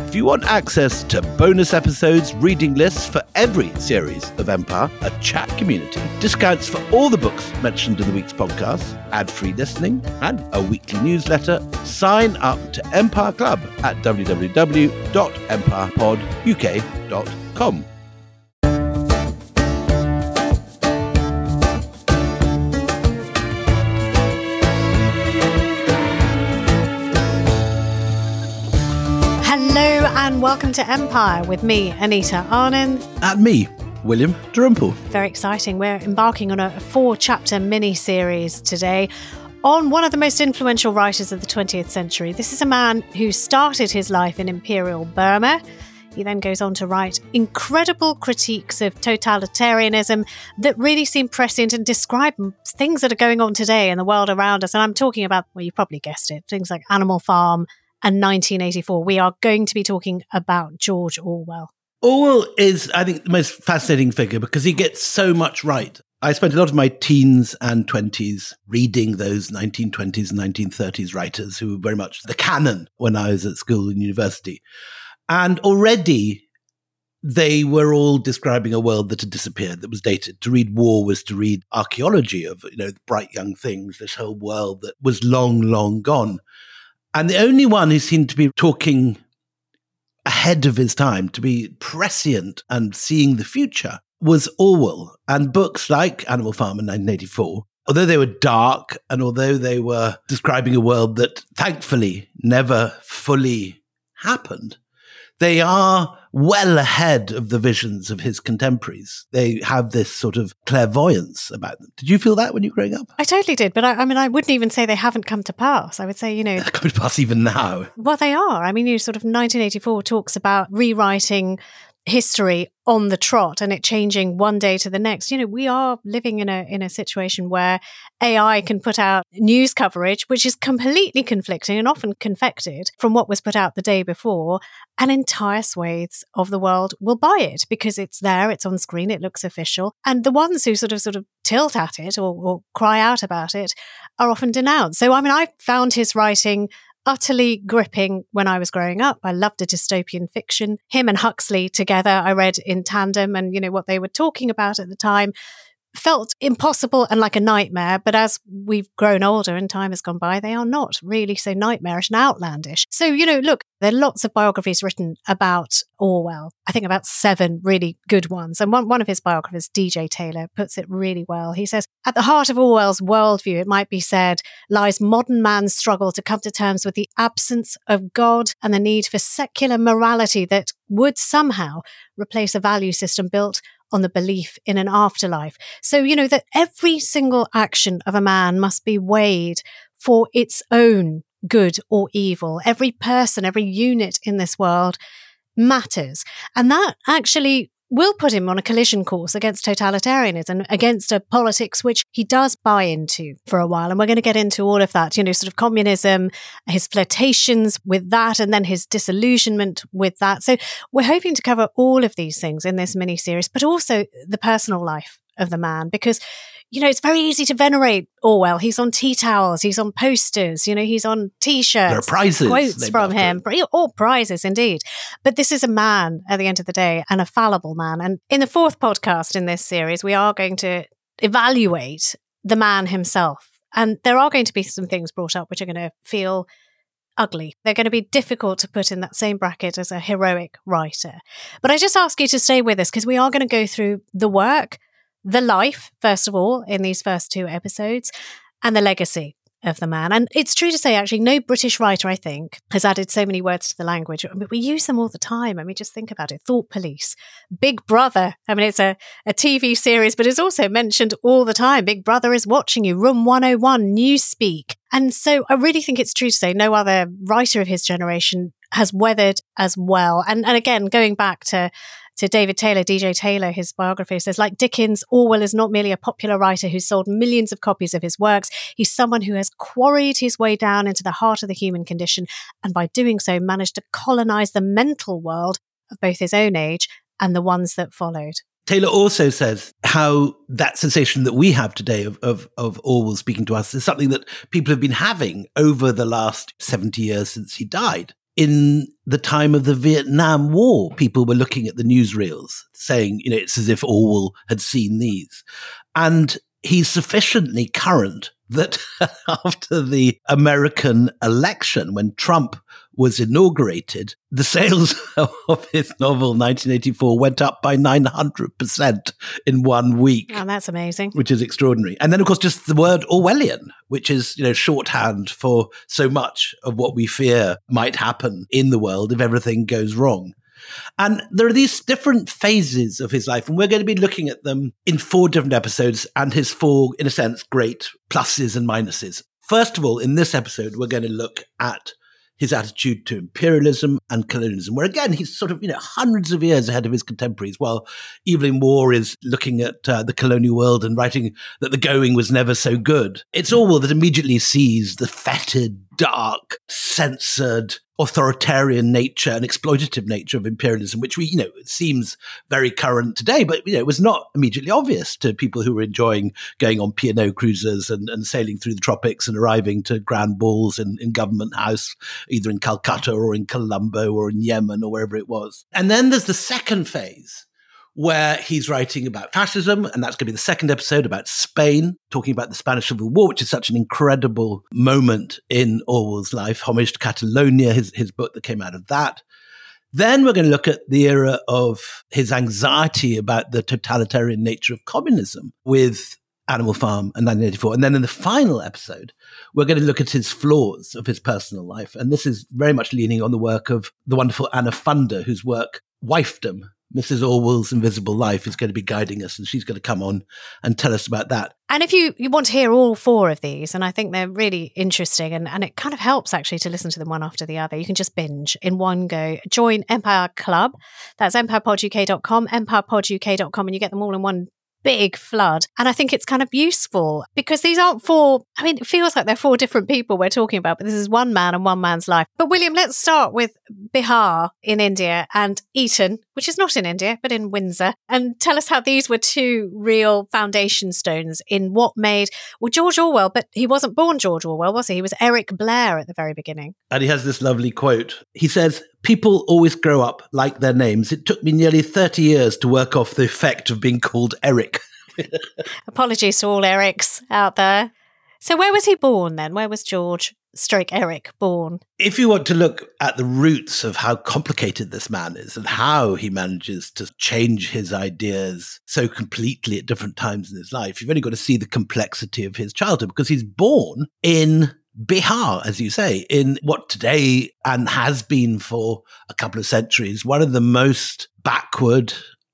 If you want access to bonus episodes, reading lists for every series of Empire, a chat community, discounts for all the books mentioned in the week's podcast, ad-free listening, and a weekly newsletter, sign up to Empire Club at www.empirepoduk.com. Hello and welcome to Empire with me, Anita Arnon. And me, William Dalrymple. Very exciting. We're embarking on a 4-chapter mini-series today on one of the most influential writers of the 20th century. This is a man who started his life in Imperial Burma. He then goes on to write incredible critiques of totalitarianism that really seem prescient and describe things that are going on today in the world around us. And I'm talking about, well, you probably guessed it, things like Animal Farm and 1984. We are going to be talking about George Orwell. Orwell is, I think, the most fascinating figure because he gets so much right. I spent a lot of my teens and 20s reading those 1920s and 1930s writers who were very much the canon when I was at school and university. And already they were all describing a world that had disappeared, that was dated. To read war was to read archaeology of, bright young things, this whole world that was long, long gone. And the only one who seemed to be talking ahead of his time, to be prescient and seeing the future, was Orwell. And books like Animal Farm in 1984, although they were dark and although they were describing a world that thankfully never fully happened, they are well ahead of the visions of his contemporaries. They have this sort of clairvoyance about them. Did you feel that when you were growing up? I totally did, but I wouldn't even say they haven't come to pass. I would say, They're coming to pass even now. Well, they are. Sort of 1984 talks about rewriting history on the trot and it changing one day to the next. We are living in a situation where AI can put out news coverage, which is completely conflicting and often confected from what was put out the day before, and entire swathes of the world will buy it because it's there, it's on screen, it looks official. And the ones who sort of tilt at it or cry out about it are often denounced. So, I found his writing utterly gripping when I was growing up. I loved a dystopian fiction. Him and Huxley together, I read in tandem, and what they were talking about at the time felt impossible and like a nightmare. But as we've grown older and time has gone by, they are not really so nightmarish and outlandish. So, look, there are lots of biographies written about Orwell. I think about 7 really good ones. And one of his biographers, DJ Taylor, puts it really well. He says, at the heart of Orwell's worldview, it might be said, lies modern man's struggle to come to terms with the absence of God and the need for secular morality that would somehow replace a value system built on the belief in an afterlife. So, that every single action of a man must be weighed for its own good or evil. Every person, every unit in this world matters. And that actually will put him on a collision course against totalitarianism, against a politics which he does buy into for a while. And we're going to get into all of that, sort of communism, his flirtations with that, and then his disillusionment with that. So we're hoping to cover all of these things in this mini-series, but also the personal life of the man, because it's very easy to venerate Orwell. He's on tea towels, he's on posters, he's on T-shirts. There are prizes. Quotes from him. All prizes, indeed. But this is a man, at the end of the day, and a fallible man. And in the 4th podcast in this series, we are going to evaluate the man himself. And there are going to be some things brought up which are going to feel ugly. They're going to be difficult to put in that same bracket as a heroic writer. But I just ask you to stay with us because we are going to go through the work, the life, first of all, in these first 2 episodes, and the legacy of the man. And it's true to say, actually, no British writer, I think, has added so many words to the language. We use them all the time. Just think about it. Thought Police, Big Brother. It's a TV series, but it's also mentioned all the time. Big Brother is watching you. Room 101, Newspeak. And so I really think it's true to say no other writer of his generation has weathered as well. And again, going back to David Taylor, DJ Taylor, his biography says, like Dickens, Orwell is not merely a popular writer who sold millions of copies of his works. He's someone who has quarried his way down into the heart of the human condition, and by doing so managed to colonize the mental world of both his own age and the ones that followed. Taylor also says how that sensation that we have today of Orwell speaking to us is something that people have been having over the last 70 years since he died. in the time of the Vietnam War, people were looking at the newsreels saying, it's as if Orwell had seen these. And he's sufficiently current that after the American election, when Trump was inaugurated, the sales of his novel 1984 went up by 900% in 1 week. Oh, that's amazing. Which is extraordinary. And then, of course, just the word Orwellian, which is, shorthand for so much of what we fear might happen in the world if everything goes wrong. And there are these different phases of his life, and we're going to be looking at them in 4 different episodes and his 4, in a sense, great pluses and minuses. First of all, in this episode, we're going to look at his attitude to imperialism and colonialism, where again, he's sort of, hundreds of years ahead of his contemporaries, while Evelyn Waugh is looking at the colonial world and writing that the going was never so good. It's Orwell that immediately sees the fetid, dark, censored, authoritarian nature and exploitative nature of imperialism, which it seems very current today, but, it was not immediately obvious to people who were enjoying going on P&O cruises and sailing through the tropics and arriving to grand balls in Government House, either in Calcutta or in Colombo or in Yemen or wherever it was. And then there's the second phase, where he's writing about fascism, and that's going to be the second episode about Spain, talking about the Spanish Civil War, which is such an incredible moment in Orwell's life, Homage to Catalonia, his book that came out of that. Then we're going to look at the era of his anxiety about the totalitarian nature of communism with Animal Farm and 1984. And then in the final episode, we're going to look at his flaws of his personal life. And this is very much leaning on the work of the wonderful Anna Funder, whose work, Wifedom, Mrs. Orwell's Invisible Life, is going to be guiding us, and she's going to come on and tell us about that. And if you want to hear all 4 of these, and I think they're really interesting, and it kind of helps actually to listen to them one after the other, you can just binge in one go. Join Empire Club. That's empirepoduk.com, empirepoduk.com, and you get them all in one big flood. And I think it's kind of useful because these aren't 4, it feels like they're 4 different people we're talking about, but this is one man and one man's life. But William, let's start with Bihar in India and Eton, which is not in India, but in Windsor. And tell us how these were 2 real foundation stones in what made, George Orwell, but he wasn't born George Orwell, was he? He was Eric Blair at the very beginning. And he has this lovely quote. He says, "People always grow up like their names. It took me nearly 30 years to work off the effect of being called Eric." Apologies to all Erics out there. So where was he born then? Where was George Eric born? If you want to look at the roots of how complicated this man is and how he manages to change his ideas so completely at different times in his life, you've only got to see the complexity of his childhood, because he's born in Bihar, as you say, in what today and has been for a couple of centuries, one of the most backward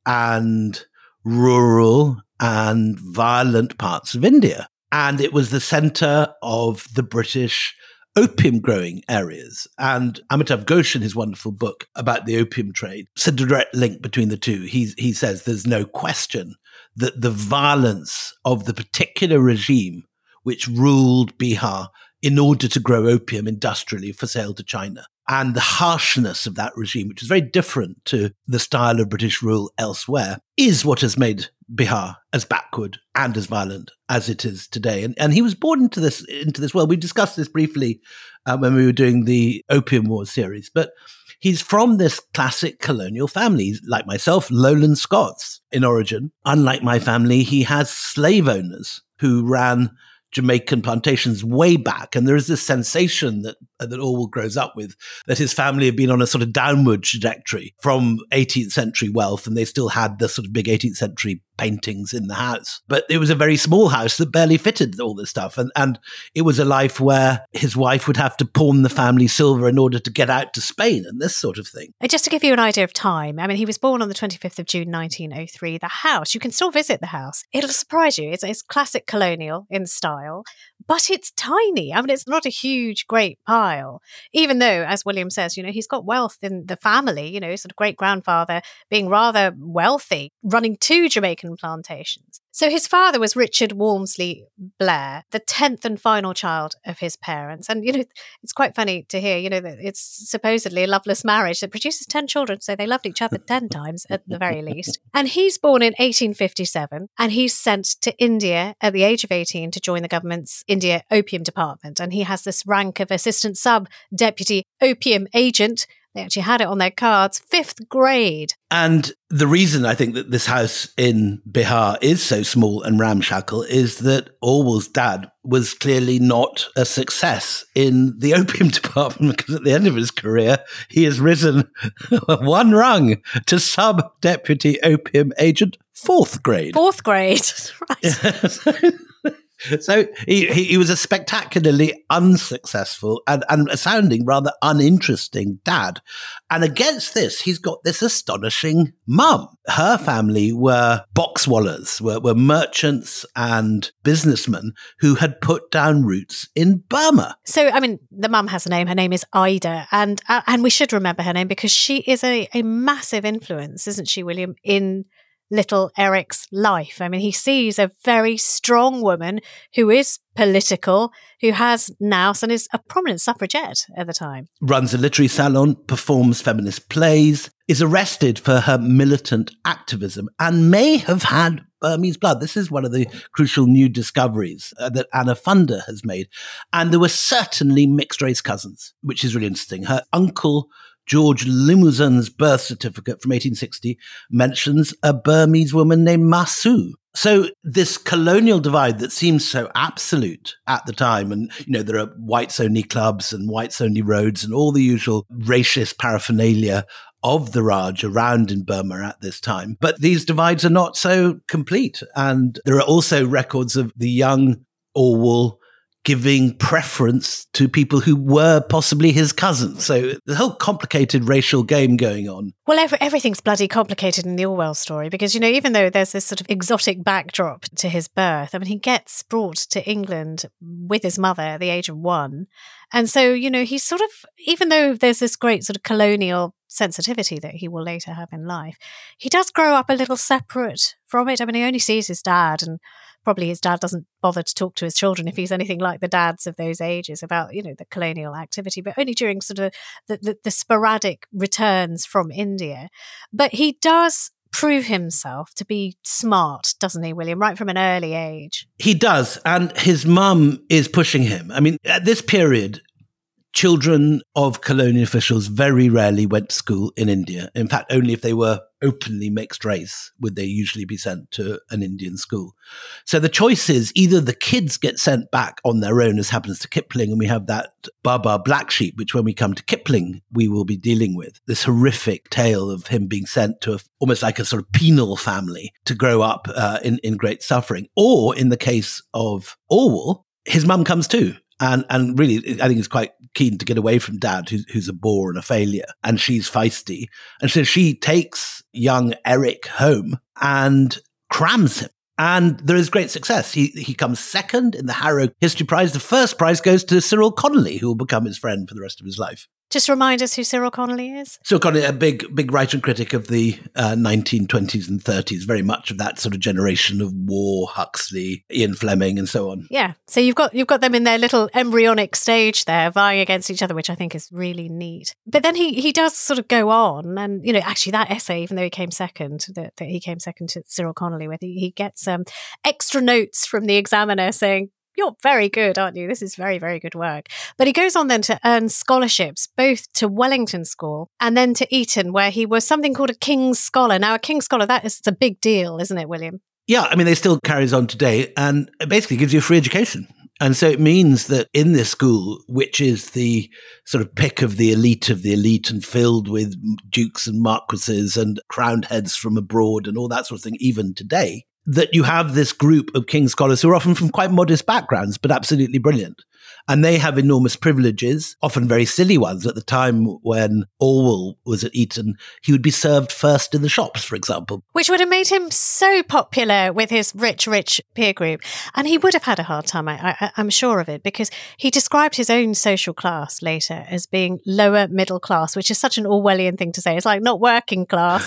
and rural and violent parts of India. And it was the center of the British opium growing areas. And Amitav Ghosh, in his wonderful book about the opium trade, it's a direct link between the two. He says there's no question that the violence of the particular regime which ruled Bihar in order to grow opium industrially for sale to China, and the harshness of that regime, which is very different to the style of British rule elsewhere, is what has made Bihar as backward and as violent as it is today. And he was born into this world. We discussed this briefly when we were doing the Opium Wars series, but he's from this classic colonial family. He's, like myself, Lowland Scots in origin. Unlike my family, he has slave owners who ran Jamaican plantations way back. And there is this sensation that Orwell grows up with, that his family had been on a sort of downward trajectory from 18th century wealth, and they still had the sort of big 18th century paintings in the house. But it was a very small house that barely fitted all this stuff. And it was a life where his wife would have to pawn the family silver in order to get out to Spain and this sort of thing. Just to give you an idea of time, he was born on the 25th of June, 1903. The house, you can still visit the house. It'll surprise you. It's classic colonial in style, but it's tiny. It's not a huge, great pile, even though, as William says, he's got wealth in the family, sort of great-grandfather being rather wealthy, running 2 Jamaican plantations. So his father was Richard Walmsley Blair, the 10th and final child of his parents. And, it's quite funny to hear, that it's supposedly a loveless marriage that produces 10 children. So they loved each other 10 times at the very least. And he's born in 1857 and he's sent to India at the age of 18 to join the government's India Opium Department. And he has this rank of assistant sub-deputy opium agent. They actually had it on their cards, 5th grade. And the reason I think that this house in Bihar is so small and ramshackle is that Orwell's dad was clearly not a success in the opium department, because at the end of his career, he has risen one rung to sub-deputy opium agent, 4th grade. 4th grade, right. So he was a spectacularly unsuccessful and sounding rather uninteresting dad. And against this, he's got this astonishing mum. Her family were boxwallers, were merchants and businessmen who had put down roots in Burma. So, the mum has a name. Her name is Ida. And we should remember her name because she is a massive influence, isn't she, William, in little Eric's life. He sees a very strong woman who is political, who has nous and is a prominent suffragette at the time. Runs a literary salon, performs feminist plays, is arrested for her militant activism and may have had Burmese blood. This is one of the crucial new discoveries that Anna Funder has made. And there were certainly mixed race cousins, which is really interesting. Her uncle George Limousin's birth certificate from 1860 mentions a Burmese woman named Masu. So this colonial divide that seems so absolute at the time, and there are whites-only clubs and whites-only roads and all the usual racist paraphernalia of the Raj around in Burma at this time. But these divides are not so complete. And there are also records of the young Orwell giving preference to people who were possibly his cousins. So the whole complicated racial game going on. Well, everything's bloody complicated in the Orwell story because, even though there's this sort of exotic backdrop to his birth, he gets brought to England with his mother at the age of 1. And so, he's sort of, even though there's this great sort of colonial sensitivity that he will later have in life, he does grow up a little separate from it. He only sees his dad, and probably his dad doesn't bother to talk to his children if he's anything like the dads of those ages about, the colonial activity, but only during sort of the sporadic returns from India. But he does prove himself to be smart, doesn't he, William, right from an early age? He does. And his mum is pushing him. At this period, children of colonial officials very rarely went to school in India. In fact, only if they were openly mixed race would they usually be sent to an Indian school. So the choice is either the kids get sent back on their own, as happens to Kipling, and we have that Baba Black Sheep, which when we come to Kipling, we will be dealing with this horrific tale of him being sent to almost like a sort of penal family to grow up in great suffering. Or in the case of Orwell, his mum comes too. And really, I think he's quite keen to get away from dad, who's a bore and a failure. And she's feisty. And so she takes young Eric home and crams him. And there is great success. He comes second in the Harrow History Prize. The first prize goes to Cyril Connolly, who will become his friend for the rest of his life. Just remind us who Cyril Connolly is. Cyril Connolly, a big writer and critic of the 1920s and 30s, very much of that sort of generation of War, Huxley, Ian Fleming, and so on. Yeah, so you've got them in their little embryonic stage there, vying against each other, which I think is really neat. But then he does sort of go on, and actually that essay, even though he came second, that he came second to Cyril Connolly with, he gets extra notes from the examiner saying, "You're very good, aren't you? This is very, very good work." But he goes on then to earn scholarships, both to Wellington School and then to Eton, where he was something called a King's Scholar. Now, a King's Scholar, that is a big deal, isn't it, William? Yeah, they still carries on today, and it basically gives you a free education. And so it means that in this school, which is the sort of pick of the elite and filled with dukes and marquises and crowned heads from abroad and all that sort of thing, even today, that you have this group of King's Scholars who are often from quite modest backgrounds, but absolutely brilliant. And they have enormous privileges, often very silly ones. At the time when Orwell was at Eton, he would be served first in the shops, for example. Which would have made him so popular with his rich peer group. And he would have had a hard time, I'm sure of it, because he described his own social class later as being lower middle class, which is such an Orwellian thing to say. It's like not working class.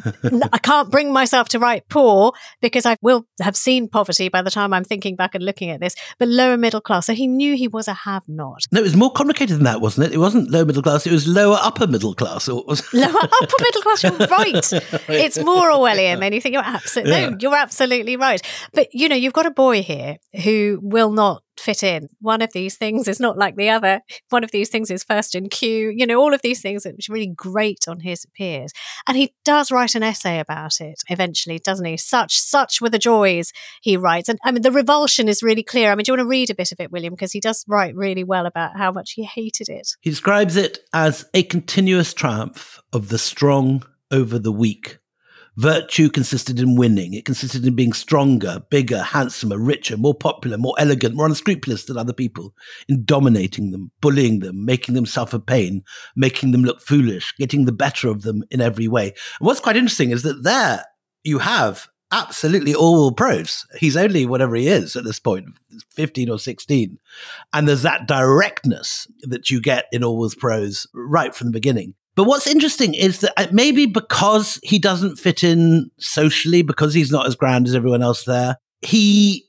I can't bring myself to write poor because I will have seen poverty by the time I'm thinking back and looking at this, but lower middle class. So he knew he was a have-not. No, it was more complicated than that, wasn't it? It wasn't lower middle class, it was lower upper middle class. Lower upper middle class, you're right. It's more Orwellian than you think. You're absolutely right. But, you've got a boy here who will not fit in. One of these things is not like the other. One of these things is first in queue. All of these things, which are really great on his peers. And he does write an essay about it eventually, doesn't he? Such were the joys, he writes. And I mean, the revulsion is really clear. I mean, do you want to read a bit of it, William? Because he does write really well about how much he hated it. He describes it as a continuous triumph of the strong over the weak. Virtue consisted in winning. It consisted in being stronger, bigger, handsomer, richer, more popular, more elegant, more unscrupulous than other people, in dominating them, bullying them, making them suffer pain, making them look foolish, getting the better of them in every way. And what's quite interesting is that there you have absolutely Orwell prose. He's only whatever he is at this point, 15 or 16. And there's that directness that you get in Orwell's prose right from the beginning. But what's interesting is that maybe because he doesn't fit in socially, because he's not as grand as everyone else there, he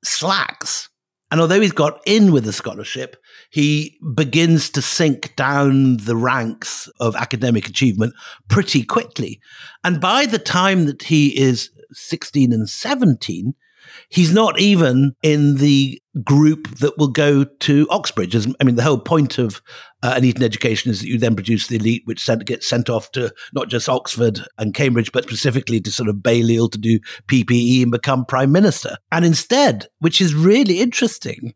slacks. And although he's got in with the scholarship, he begins to sink down the ranks of academic achievement pretty quickly. And by the time that he is 16 and 17, he's not even in the group that will go to Oxbridge. I mean, the whole point of an Eton education is that you then produce the elite, which gets sent off to not just Oxford and Cambridge, but specifically to sort of Balliol to do PPE and become prime minister. And instead, which is really interesting,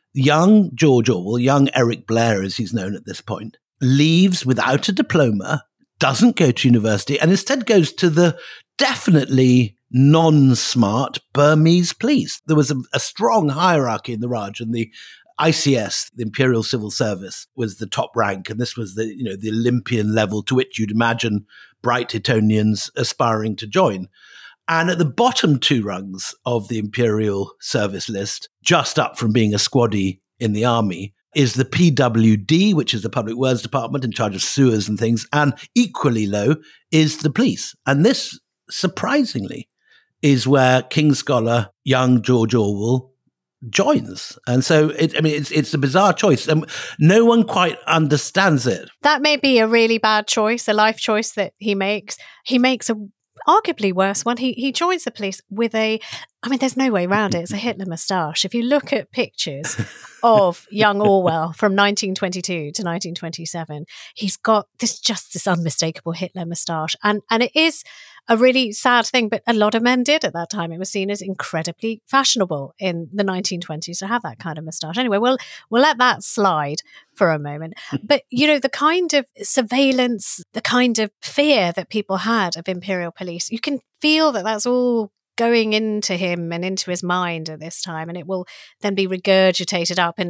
young George Orwell, young Eric Blair, as he's known at this point, leaves without a diploma, doesn't go to university, and instead goes to the definitely non-smart Burmese police. There was a strong hierarchy in the Raj, and the ICS, the Imperial Civil Service, was the top rank, and this was the Olympian level to which you'd imagine bright Etonians aspiring to join. And at the bottom two rungs of the Imperial Service list, just up from being a squaddy in the army, is the PWD, which is the Public Works Department in charge of sewers and things, and equally low is the police. And this, surprisingly, is where King's Scholar, young George Orwell, joins. And so it's a bizarre choice. No one quite understands it. That may be a really bad choice, a life choice that he makes. He makes a arguably worse one. He joins the police with there's no way around it. It's a Hitler moustache. If you look at pictures of young Orwell from 1922 to 1927, he's got this unmistakable Hitler moustache. And it is a really sad thing, but a lot of men did at that time. It was seen as incredibly fashionable in the 1920s to have that kind of moustache. Anyway, we'll let that slide for a moment. But, the kind of surveillance, the kind of fear that people had of imperial police, you can feel that that's all going into him and into his mind at this time, and it will then be regurgitated up in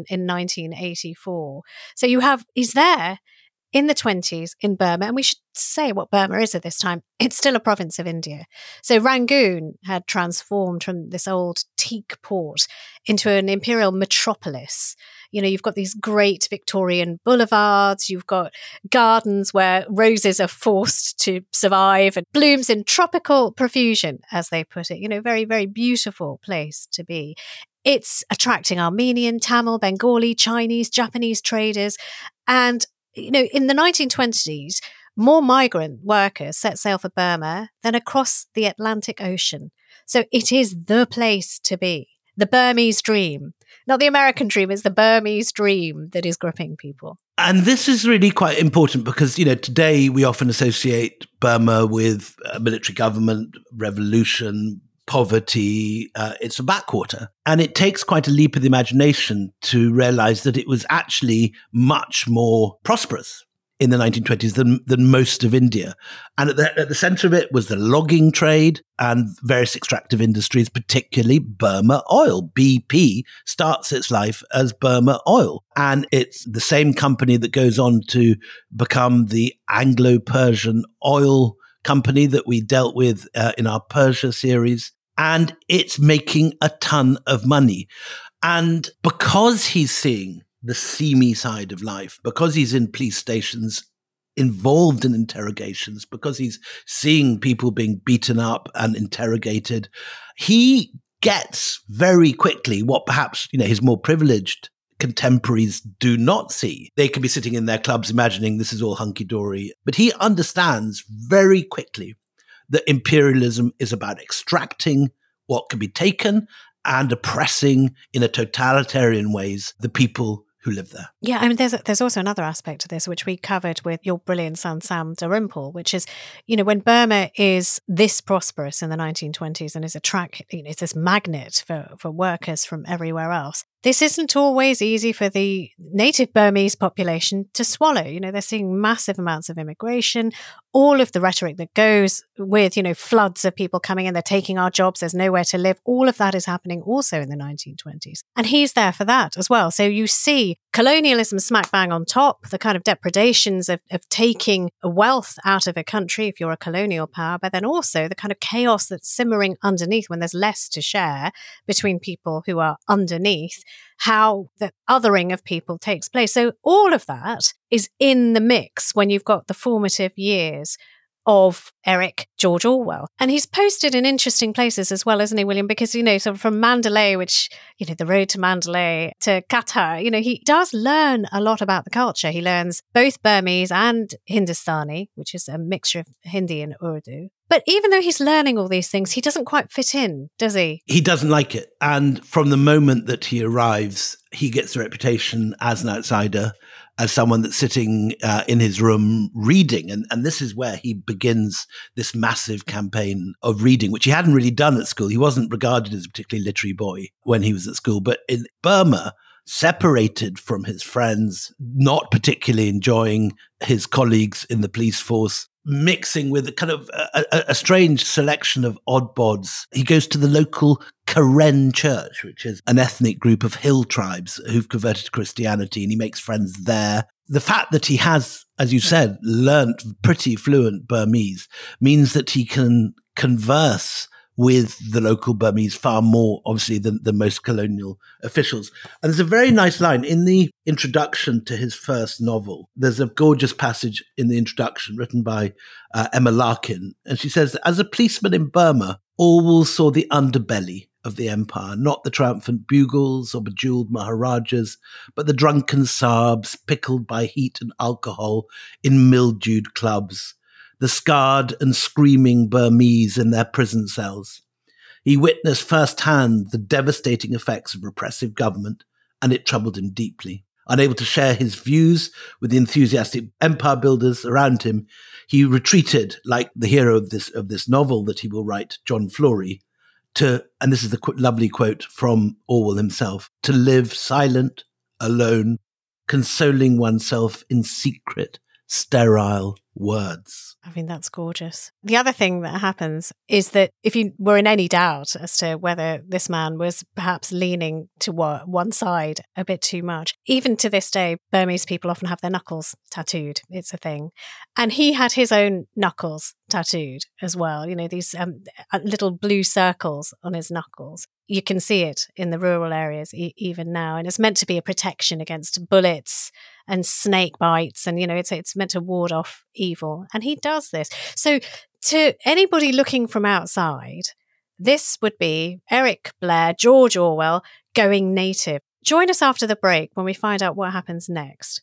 1984. So he's there in the 20s in Burma, and we should say what Burma is at this time. It's still a province of India. So Rangoon had transformed from this old teak port into an imperial metropolis. You've got these great Victorian boulevards, you've got gardens where roses are forced to survive and blooms in tropical profusion, as they put it. Very, very beautiful place to be. It's attracting Armenian, Tamil, Bengali, Chinese, Japanese traders. And in the 1920s, more migrant workers set sail for Burma than across the Atlantic Ocean. So it is the place to be. The Burmese dream. Not the American dream, it's the Burmese dream that is gripping people. And this is really quite important because, today we often associate Burma with a military government, revolution, poverty. It's a backwater. And it takes quite a leap of the imagination to realize that it was actually much more prosperous. in the 1920s than most of India. And at the center of it was the logging trade and various extractive industries, particularly Burma Oil. BP starts its life as Burma Oil. And it's the same company that goes on to become the Anglo-Persian oil company that we dealt with in our Persia series. And it's making a ton of money. And because he's seeing the seamy side of life, because he's in police stations involved in interrogations, because he's seeing people being beaten up and interrogated, he gets very quickly what perhaps, his more privileged contemporaries do not see. They can be sitting in their clubs imagining this is all hunky-dory, but he understands very quickly that imperialism is about extracting what can be taken and oppressing in a totalitarian ways the people who live there. Yeah, I mean, there's also another aspect to this, which we covered with your brilliant son, Sam Dalrymple, which is, when Burma is this prosperous in the 1920s and is it's this magnet for workers from everywhere else, this isn't always easy for the native Burmese population to swallow. They're seeing massive amounts of immigration, all of the rhetoric that goes with, floods of people coming in, they're taking our jobs, there's nowhere to live. All of that is happening also in the 1920s. And he's there for that as well. So you see colonialism smack bang on top, the kind of depredations of taking wealth out of a country if you're a colonial power, but then also the kind of chaos that's simmering underneath when there's less to share between people who are underneath, how the othering of people takes place. So all of that is in the mix when you've got the formative years of Eric George Orwell. And he's posted in interesting places as well, isn't he, William? Because, sort of from Mandalay, which, the road to Mandalay, to Qatar, he does learn a lot about the culture. He learns both Burmese and Hindustani, which is a mixture of Hindi and Urdu. But even though he's learning all these things, he doesn't quite fit in, does he? He doesn't like it. And from the moment that he arrives, he gets a reputation as an outsider, as someone that's sitting in his room reading. And this is where he begins this massive campaign of reading, which he hadn't really done at school. He wasn't regarded as a particularly literary boy when he was at school. But in Burma, separated from his friends, not particularly enjoying his colleagues in the police force, mixing with a kind of a strange selection of odd bods. He goes to the local Karen Church, which is an ethnic group of hill tribes who've converted to Christianity, and he makes friends there. The fact that he has, as you said, learnt pretty fluent Burmese means that he can converse with the local Burmese far more, obviously, than most colonial officials. And there's a very nice line in the introduction to his first novel. There's a gorgeous passage in the introduction written by Emma Larkin. And she says, as a policeman in Burma, Orwell saw the underbelly of the empire, not the triumphant bugles or bejeweled maharajas, but the drunken Sarbs pickled by heat and alcohol in mildewed clubs, the scarred and screaming Burmese in their prison cells. He witnessed firsthand the devastating effects of repressive government, and it troubled him deeply. Unable to share his views with the enthusiastic empire builders around him, he retreated, like the hero of this novel that he will write, John Flory, to, and this is the lovely quote from Orwell himself, to live silent, alone, consoling oneself in secret, sterile words. I mean, that's gorgeous. The other thing that happens is that if you were in any doubt as to whether this man was perhaps leaning to one side a bit too much, even to this day, Burmese people often have their knuckles tattooed. It's a thing. And he had his own knuckles tattooed as well. These little blue circles on his knuckles. You can see it in the rural areas even now. And it's meant to be a protection against bullets and snake bites. And, it's meant to ward off evil. And he does this. So to anybody looking from outside, this would be Eric Blair, George Orwell going native. Join us after the break when we find out what happens next.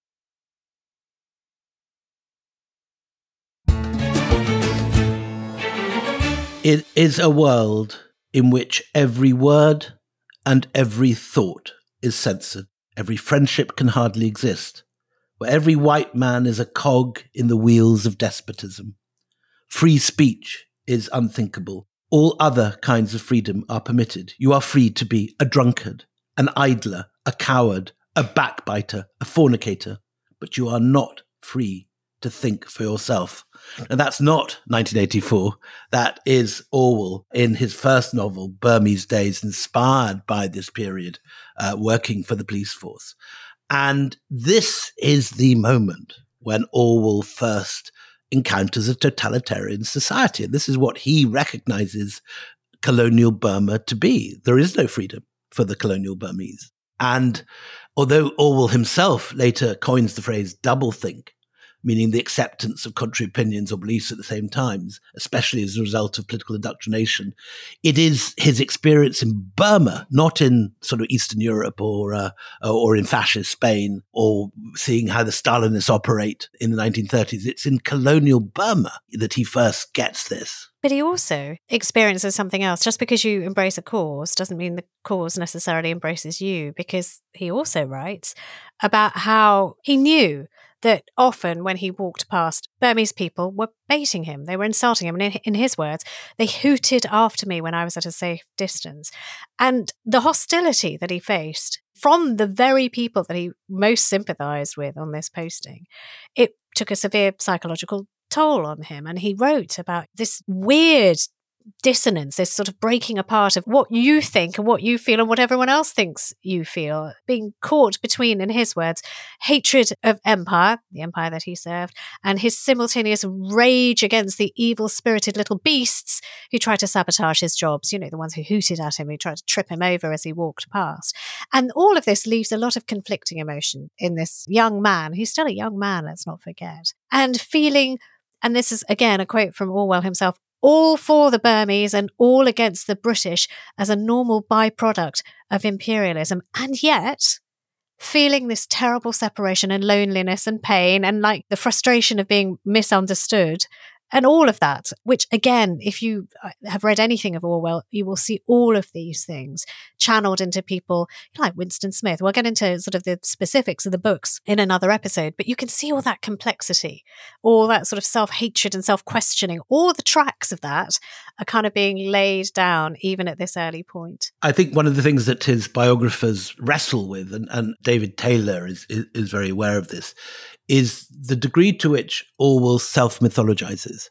It is a world in which every word and every thought is censored. Every friendship can hardly exist, where every white man is a cog in the wheels of despotism. Free speech is unthinkable. All other kinds of freedom are permitted. You are free to be a drunkard, an idler, a coward, a backbiter, a fornicator, but you are not free to think for yourself. And that's not 1984. That is Orwell in his first novel, Burmese Days, inspired by this period, working for the police force. And this is the moment when Orwell first encounters a totalitarian society. And this is what he recognizes colonial Burma to be. There is no freedom for the colonial Burmese. And although Orwell himself later coins the phrase doublethink, meaning the acceptance of contrary opinions or beliefs at the same times, especially as a result of political indoctrination, it is his experience in Burma, not in sort of Eastern Europe or in fascist Spain, or seeing how the Stalinists operate in the 1930s. It's in colonial Burma that he first gets this. But he also experiences something else. Just because you embrace a cause doesn't mean the cause necessarily embraces you, because he also writes about how he knew that often when he walked past, Burmese people were baiting him. They were insulting him. And in his words, they hooted after me when I was at a safe distance. And the hostility that he faced from the very people that he most sympathized with on this posting, it took a severe psychological toll on him. And he wrote about this weird dissonance, this sort of breaking apart of what you think and what you feel and what everyone else thinks you feel, being caught between, in his words, hatred of empire, the empire that he served, and his simultaneous rage against the evil-spirited little beasts who tried to sabotage his jobs, you know, the ones who hooted at him, who tried to trip him over as he walked past. And all of this leaves a lot of conflicting emotion in this young man, who's still a young man, let's not forget, and feeling, and this is again a quote from Orwell himself, all for the Burmese and all against the British as a normal byproduct of imperialism. And yet, feeling this terrible separation and loneliness and pain and like the frustration of being misunderstood and all of that, which again, if you have read anything of Orwell, you will see all of these things channeled into people like Winston Smith. We'll get into sort of the specifics of the books in another episode, but you can see all that complexity, all that sort of self-hatred and self-questioning, all the tracks of that are kind of being laid down even at this early point. I think one of the things that his biographers wrestle with, and David Taylor is very aware of this, is the degree to which Orwell self-mythologizes.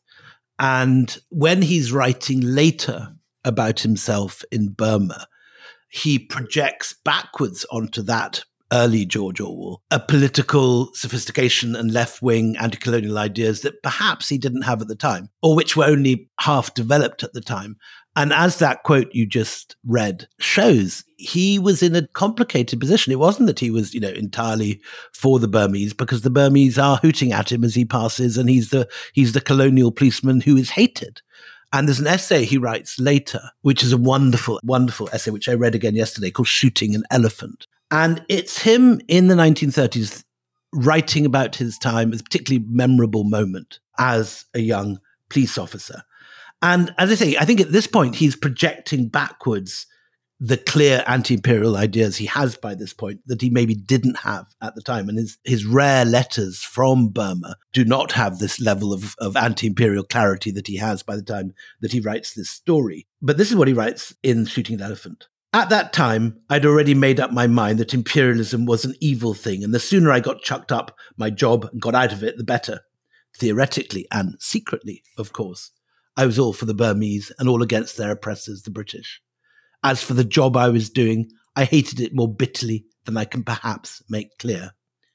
And when he's writing later about himself in Burma, he projects backwards onto that early George Orwell a political sophistication and left-wing anti-colonial ideas that perhaps he didn't have at the time, or which were only half developed at the time. And as that quote you just read shows, he was in a complicated position. It wasn't that he was, entirely for the Burmese, because the Burmese are hooting at him as he passes, and he's the colonial policeman who is hated. And there's an essay he writes later, which is a wonderful, wonderful essay, which I read again yesterday, called Shooting an Elephant. And it's him in the 1930s writing about his time as a particularly memorable moment as a young police officer. And as I say, I think at this point, he's projecting backwards the clear anti-imperial ideas he has by this point that he maybe didn't have at the time. And his rare letters from Burma do not have this level of anti-imperial clarity that he has by the time that he writes this story. But this is what he writes in Shooting an Elephant. At that time, I'd already made up my mind that imperialism was an evil thing, and the sooner I got chucked up my job and got out of it, the better. Theoretically and secretly, of course, I was all for the Burmese and all against their oppressors, the British. As for the job I was doing, I hated it more bitterly than I can perhaps make clear.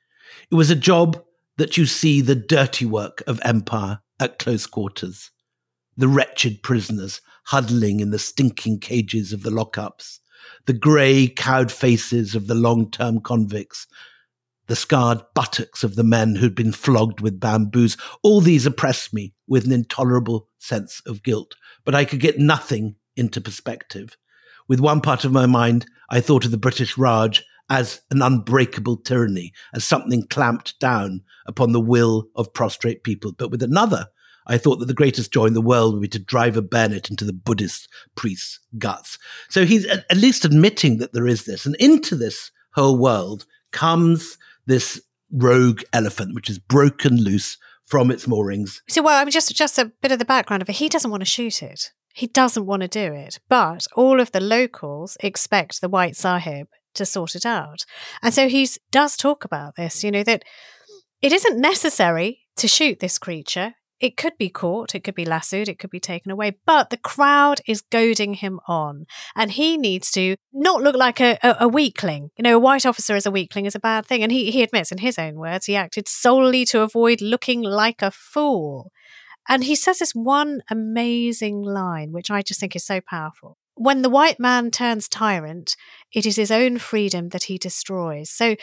It was a job that you see the dirty work of empire at close quarters, the wretched prisoners huddling in the stinking cages of the lockups, the grey, cowed faces of the long-term convicts, the scarred buttocks of the men who'd been flogged with bamboos. All these oppressed me with an intolerable sense of guilt, but I could get nothing into perspective. With one part of my mind, I thought of the British Raj as an unbreakable tyranny, as something clamped down upon the will of prostrate people. But with another, I thought that the greatest joy in the world would be to drive a bayonet into the Buddhist priest's guts. So he's at least admitting that there is this. And into this whole world comes this rogue elephant, which is broken loose from its moorings. So, well, I mean, just a bit of the background of it. He doesn't want to shoot it. He doesn't want to do it. But all of the locals expect the White Sahib to sort it out. And so he does talk about this, that it isn't necessary to shoot this creature. It could be caught, it could be lassoed, it could be taken away, but the crowd is goading him on, and he needs to not look like a weakling. A white officer as a weakling is a bad thing, and he admits in his own words he acted solely to avoid looking like a fool. And he says this one amazing line, which I just think is so powerful. When the white man turns tyrant, it is his own freedom that he destroys. So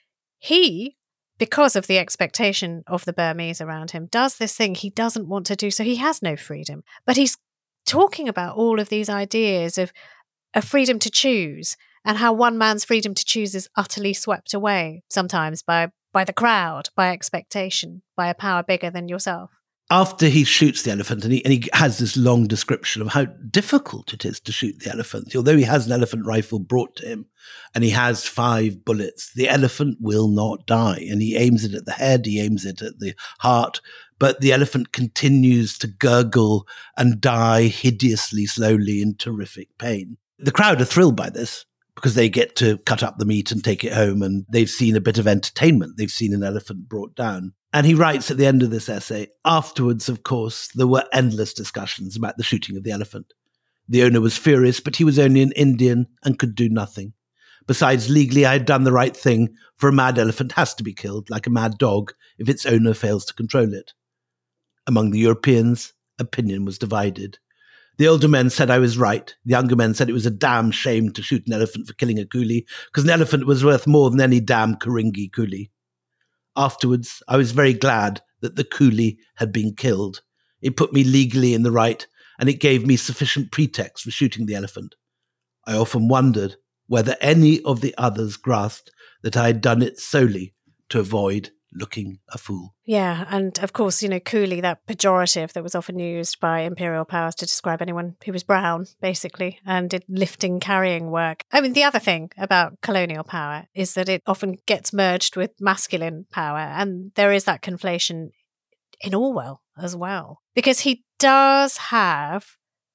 he, because of the expectation of the Burmese around him, does this thing he doesn't want to do, so he has no freedom. But he's talking about all of these ideas of a freedom to choose, and how one man's freedom to choose is utterly swept away, sometimes by the crowd, by expectation, by a power bigger than yourself. After he shoots the elephant, and he has this long description of how difficult it is to shoot the elephant. Although he has an elephant rifle brought to him, and he has 5 bullets, the elephant will not die. And he aims it at the head, he aims it at the heart, but the elephant continues to gurgle and die hideously, slowly, in terrific pain. The crowd are thrilled by this, because they get to cut up the meat and take it home, and they've seen a bit of entertainment. They've seen an elephant brought down. And he writes at the end of this essay, afterwards, of course, there were endless discussions about the shooting of the elephant. The owner was furious, but he was only an Indian and could do nothing. Besides, legally, I had done the right thing, for a mad elephant has to be killed, like a mad dog, if its owner fails to control it. Among the Europeans, opinion was divided. The older men said I was right. The younger men said it was a damn shame to shoot an elephant for killing a coolie, because an elephant was worth more than any damn Karingi coolie. Afterwards, I was very glad that the coolie had been killed. It put me legally in the right, and it gave me sufficient pretext for shooting the elephant. I often wondered whether any of the others grasped that I had done it solely to avoid looking a fool. Yeah, and of course, coolie, that pejorative that was often used by imperial powers to describe anyone who was brown, basically, and did lifting, carrying work. I mean, the other thing about colonial power is that it often gets merged with masculine power, and there is that conflation in Orwell as well, because he does have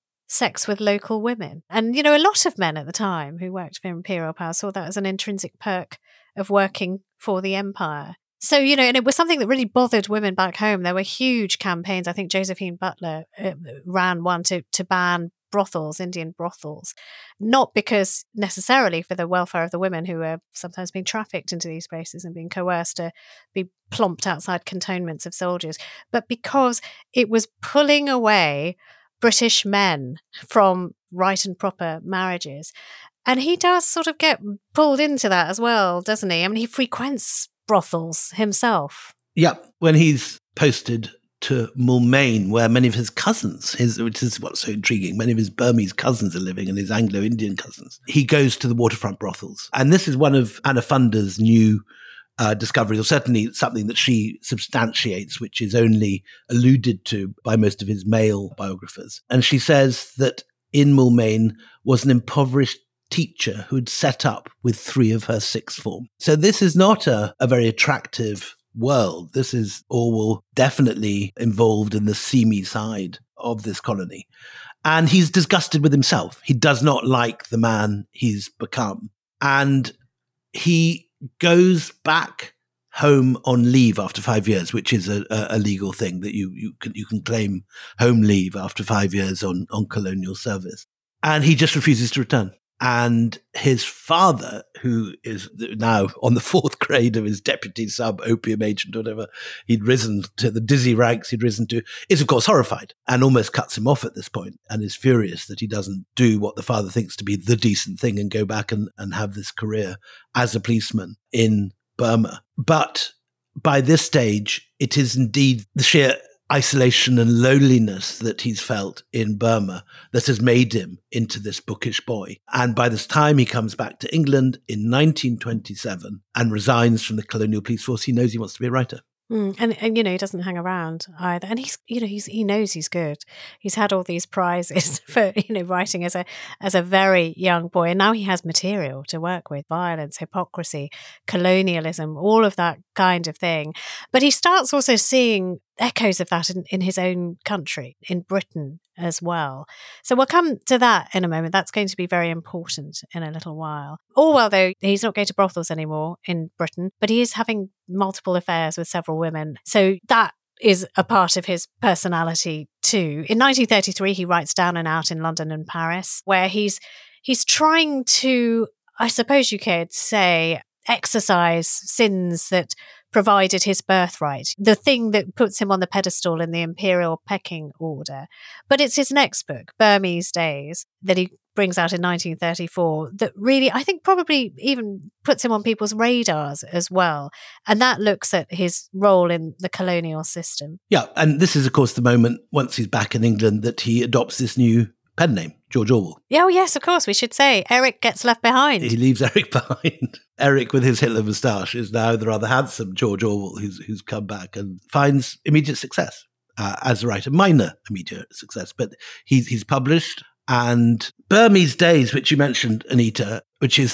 sex with local women. And, a lot of men at the time who worked for imperial power saw that as an intrinsic perk of working for the empire. So, and it was something that really bothered women back home. There were huge campaigns. I think Josephine Butler ran one to ban brothels, Indian brothels, not because necessarily for the welfare of the women who were sometimes being trafficked into these places and being coerced to be plomped outside cantonments of soldiers, but because it was pulling away British men from right and proper marriages. And he does sort of get pulled into that as well, doesn't he? I mean, he frequents brothels himself. Yeah, when he's posted to Moulmein, where many of his cousins, which is what's so intriguing, many of his Burmese cousins are living and his Anglo-Indian cousins, he goes to the waterfront brothels. And this is one of Anna Funder's new discoveries, or certainly something that she substantiates, which is only alluded to by most of his male biographers. And she says that in Moulmein was an impoverished teacher who'd set up with 3 of her 6th form. So this is not a very attractive world. This is Orwell definitely involved in the seamy side of this colony. And he's disgusted with himself. He does not like the man he's become. And he goes back home on leave after 5 years, which is a legal thing that you can claim home leave after 5 years on colonial service. And he just refuses to return. And his father, who is now on the 4th grade of his deputy sub-opium agent, or whatever he'd risen to, the dizzy ranks he'd risen to, is of course horrified and almost cuts him off at this point and is furious that he doesn't do what the father thinks to be the decent thing and go back and have this career as a policeman in Burma. But by this stage, it is indeed the sheer isolation and loneliness that he's felt in Burma that has made him into this bookish boy. And by this time he comes back to England in 1927 and resigns from the colonial police force, he knows he wants to be a writer. And he doesn't hang around either. And he knows he's good. He's had all these prizes for, writing as a very young boy. And now he has material to work with: violence, hypocrisy, colonialism, all of that kind of thing. But he starts also seeing echoes of that in his own country, in Britain as well. So we'll come to that in a moment. That's going to be very important in a little while. Orwell, though, he's not going to brothels anymore in Britain, but he is having multiple affairs with several women. So that is a part of his personality too. In 1933, he writes Down and Out in London and Paris, where he's trying to, I suppose you could say, exercise sins that provided his birthright, the thing that puts him on the pedestal in the imperial pecking order. But it's his next book, Burmese Days, that he brings out in 1934, that really, I think, probably even puts him on people's radars as well. And that looks at his role in the colonial system. Yeah, and this is, of course, the moment, once he's back in England, that he adopts this new pen name, George Orwell. Yeah, oh yes, of course, we should say. Eric gets left behind. He leaves Eric behind. Eric, with his Hitler moustache, is now the rather handsome George Orwell, who's come back and finds immediate success as a writer. Minor immediate success, but he's published. And Burmese Days, which you mentioned, Anita, which is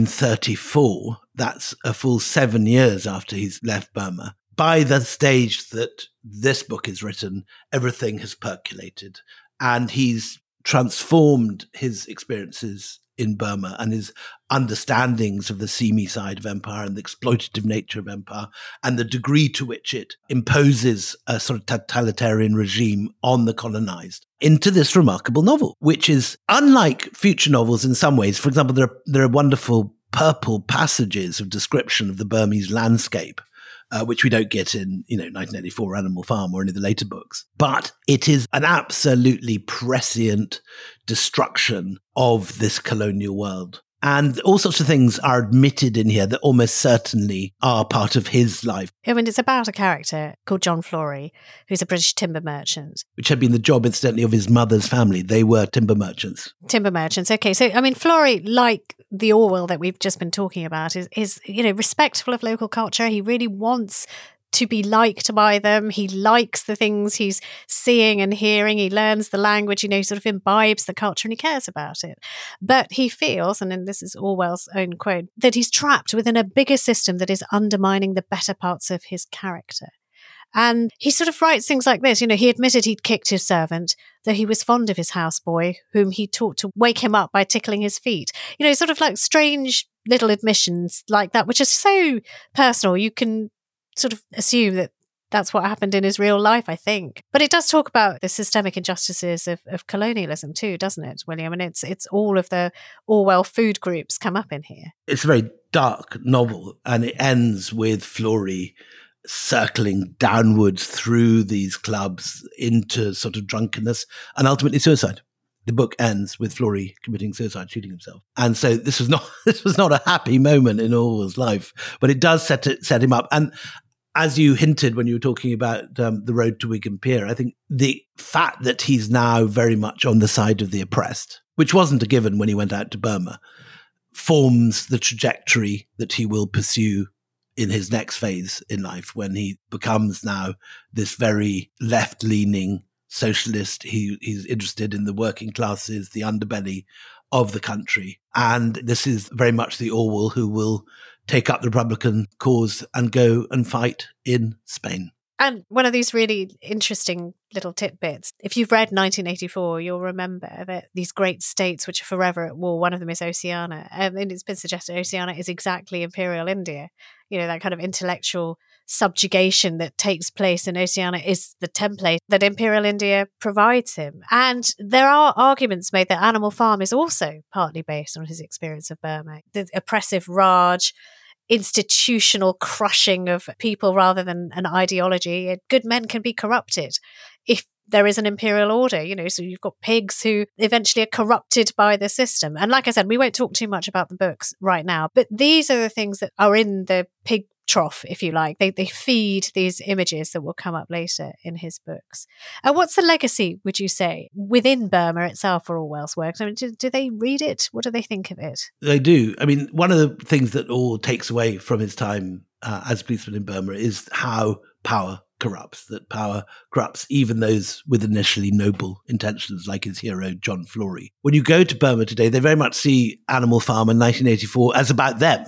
1934, that's a full 7 years after he's left Burma. By the stage that this book is written, everything has percolated, and he's transformed his experiences in Burma and his understandings of the seamy side of empire and the exploitative nature of empire and the degree to which it imposes a sort of totalitarian regime on the colonized into this remarkable novel, which is unlike future novels in some ways. For example, there are wonderful purple passages of description of the Burmese landscape, which we don't get in, 1984 Animal Farm or any of the later books. But it is an absolutely prescient destruction of this colonial world. And all sorts of things are admitted in here that almost certainly are part of his life. I mean, it's about a character called John Flory, who's a British timber merchant. Which had been the job, incidentally, of his mother's family. They were timber merchants. Timber merchants. Okay. So, I mean, Flory, like the Orwell that we've just been talking about, is respectful of local culture. He really wants to be liked by them. He likes the things he's seeing and hearing. He learns the language, he sort of imbibes the culture and he cares about it. But he feels, and then this is Orwell's own quote, that he's trapped within a bigger system that is undermining the better parts of his character. And he sort of writes things like this. He admitted he'd kicked his servant, though he was fond of his houseboy, whom he taught to wake him up by tickling his feet. Sort of like strange little admissions like that, which are so personal. You can sort of assume that that's what happened in his real life, I think. But it does talk about the systemic injustices of colonialism too, doesn't it, William? And it's all of the Orwell food groups come up in here. It's a very dark novel, and it ends with Flory circling downwards through these clubs into sort of drunkenness and ultimately suicide. The book ends with Flory committing suicide, shooting himself. And so this was not a happy moment in Orwell's life, but it does set him up. And as you hinted when you were talking about the road to Wigan Pier, I think the fact that he's now very much on the side of the oppressed, which wasn't a given when he went out to Burma, forms the trajectory that he will pursue in his next phase in life, when he becomes now this very left-leaning socialist. He's interested in the working classes, the underbelly of the country. And this is very much the Orwell who will take up the Republican cause and go and fight in Spain. And one of these really interesting little tidbits, if you've read 1984, you'll remember that these great states which are forever at war, one of them is Oceania. And it's been suggested Oceania is exactly Imperial India. That kind of intellectual subjugation that takes place in Oceania is the template that Imperial India provides him. And there are arguments made that Animal Farm is also partly based on his experience of Burma. The oppressive Raj, institutional crushing of people rather than an ideology. Good men can be corrupted if there is an imperial order, so you've got pigs who eventually are corrupted by the system. And like I said, we won't talk too much about the books right now, but these are the things that are in the pig trough, if you like. They feed these images that will come up later in his books. And what's the legacy, would you say, within Burma itself for Orwell's works? I mean, do they read it? What do they think of it? They do. I mean, one of the things that Orwell takes away from his time as policeman in Burma is how power corrupts, that power corrupts even those with initially noble intentions, like his hero, John Flory. When you go to Burma today, they very much see Animal Farm in 1984 as about them.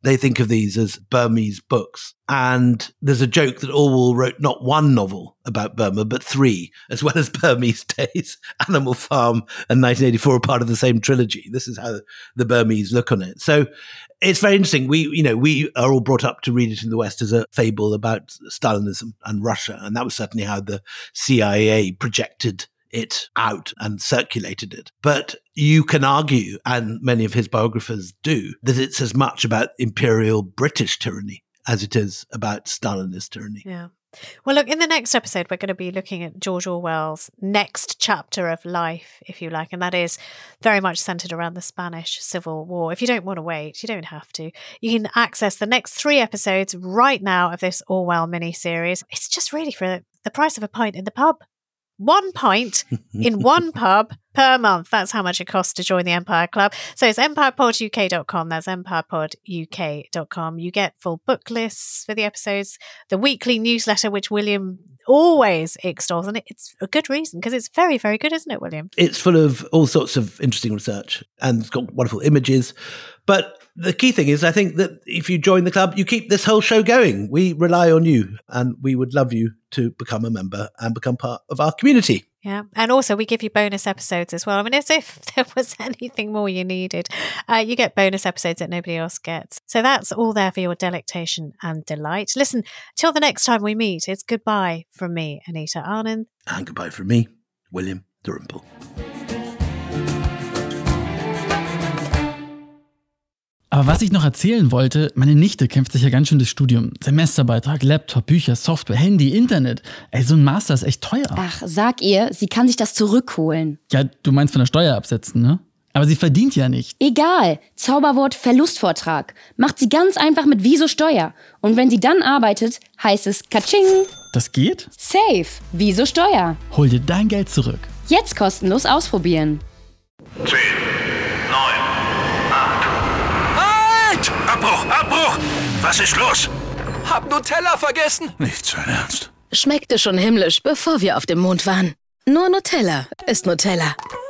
they think of these as Burmese books. And there's a joke that Orwell wrote not one novel about Burma, but 3, as well as Burmese Days, Animal Farm, and 1984 are part of the same trilogy. This is how the Burmese look on it. So it's very interesting. We are all brought up to read it in the West as a fable about Stalinism and Russia. And that was certainly how the CIA projected it out and circulated it. But you can argue, and many of his biographers do, that it's as much about imperial British tyranny as it is about Stalinist tyranny. Yeah. Well, look, in the next episode, we're going to be looking at George Orwell's next chapter of life, if you like, and that is very much centered around the Spanish Civil War. If you don't want to wait, you don't have to. You can access the next 3 episodes right now of this Orwell miniseries. It's just really for the price of a pint in the pub. 1 pint in one pub per month. That's how much it costs to join the Empire Club. So it's empirepoduk.com. That's empirepoduk.com. You get full book lists for the episodes, the weekly newsletter, which William always extols. And it's a good reason, because it's very, very good, isn't it, William? It's full of all sorts of interesting research, and it's got wonderful images. But the key thing is, I think that if you join the club, you keep this whole show going. We rely on you, and we would love you to become a member and become part of our community. Yeah. And also we give you bonus episodes as well. I mean, as if there was anything more you needed. You get bonus episodes that nobody else gets. So that's all there for your delectation and delight. Listen, till the next time we meet, it's goodbye from me, Anita Anand. And goodbye from me, William Dalrymple. Aber was ich noch erzählen wollte, meine Nichte kämpft sich ja ganz schön durchs Studium. Semesterbeitrag, Laptop, Bücher, Software, Handy, Internet. Ey, so ein Master ist echt teuer. Ach, sag ihr, sie kann sich das zurückholen. Ja, du meinst von der Steuer absetzen, ne? Aber sie verdient ja nicht. Egal, Zauberwort Verlustvortrag. Macht sie ganz einfach mit Wieso Steuer. Und wenn sie dann arbeitet, heißt es Katsching. Das geht? Safe, Wieso Steuer. Hol dir dein Geld zurück. Jetzt kostenlos ausprobieren. 10, 9, 8. Halt! Abbruch! Was ist los? Hab Nutella vergessen. Nicht sein Ernst. Schmeckte schon himmlisch, bevor wir auf dem Mond waren. Nur Nutella ist Nutella.